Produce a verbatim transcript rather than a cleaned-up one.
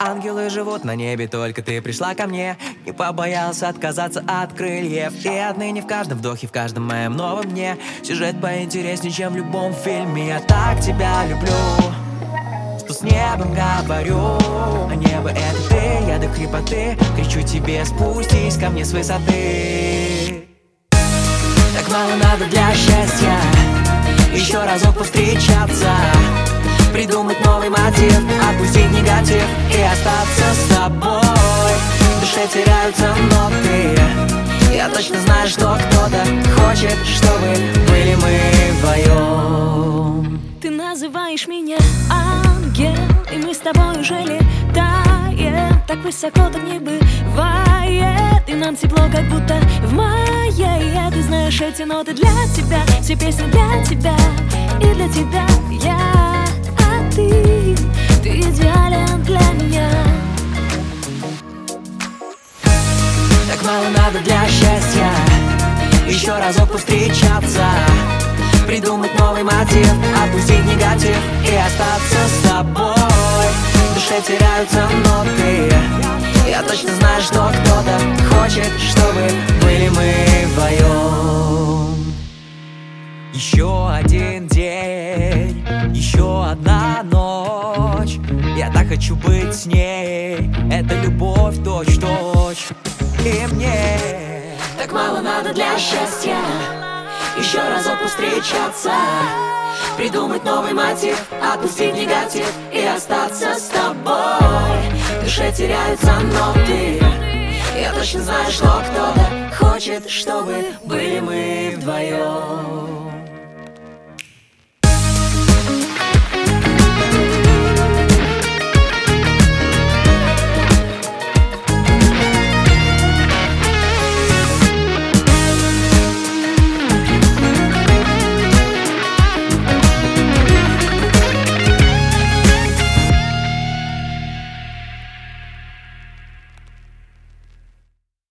Ангелы живут на небе, только ты пришла ко мне. Не побоялся отказаться от крыльев. И отныне в каждом вдохе, в каждом моем новом дне сюжет поинтереснее, чем в любом фильме. Я так тебя люблю, что с небом говорю. А небо это ты, я до хрипоты кричу тебе: спустись ко мне с высоты. Так мало надо для счастья еще разок повстречаться, придумать новый мотив, отпустить негатив и остаться с тобой. В душе теряются ноты, я точно знаю, что кто-то хочет, чтобы были мы вдвоем. Ты называешь меня ангел, и мы с тобой уже летаем. Так высоко так не бывает, и нам тепло, как будто в мае. Ты знаешь эти ноты для тебя, все песни для тебя и для тебя я. А ты, ты идеален для меня. Так мало надо для счастья еще разок повстречаться, придумать новый мотив, отпустить негатив и остаться с тобой. В душе теряются ноты, я точно знаю, что кто-то хочет, чтобы были мы вдвоем. Еще один день, еще одна ночь, я так хочу быть с ней. Это любовь точь-в-точь. И мне так мало надо для счастья еще разок повстречаться, придумать новый мотив, отпустить негатив и остаться с тобой. В душе теряются ноты, я точно знаю, что кто-то хочет, чтобы были мы вдвоем.